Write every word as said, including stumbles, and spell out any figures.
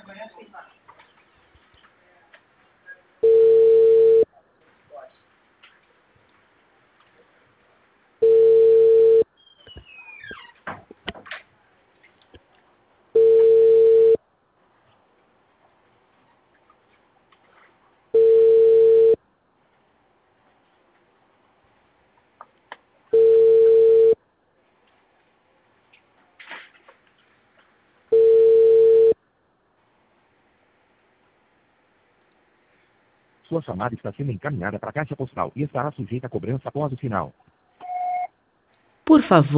Sua chamada está sendo encaminhada para a caixa postal e estará sujeita a cobrança após o sinal. Por favor.